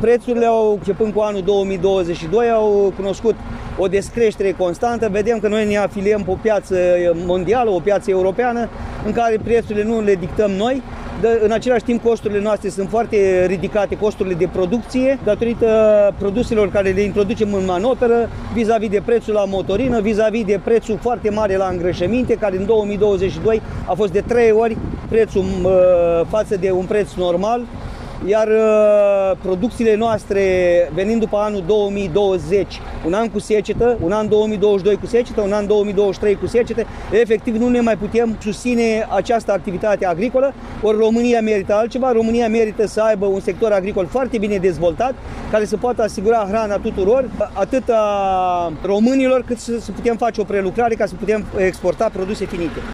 Prețurile, începând cu anul 2022, au cunoscut o descreștere constantă. Vedem că noi ne afiliem pe o piață mondială, o piață europeană, în care prețurile nu le dictăm noi. În același timp, costurile noastre sunt foarte ridicate, costurile de producție, datorită produselor care le introducem în manoperă, vis-a-vis de prețul la motorină, vis-a-vis de prețul foarte mare la îngrășăminte, care în 2022 a fost de 3 ori prețul față de un preț normal. Iar producțiile noastre, venind după anul 2020, un an cu secetă, un an 2022 cu secetă, un an 2023 cu secetă, efectiv nu ne mai putem susține această activitate agricolă, ori România merită altceva. România merită să aibă un sector agricol foarte bine dezvoltat, care să poată asigura hrana tuturor, atât a românilor, cât să putem face o prelucrare ca să putem exporta produse finite.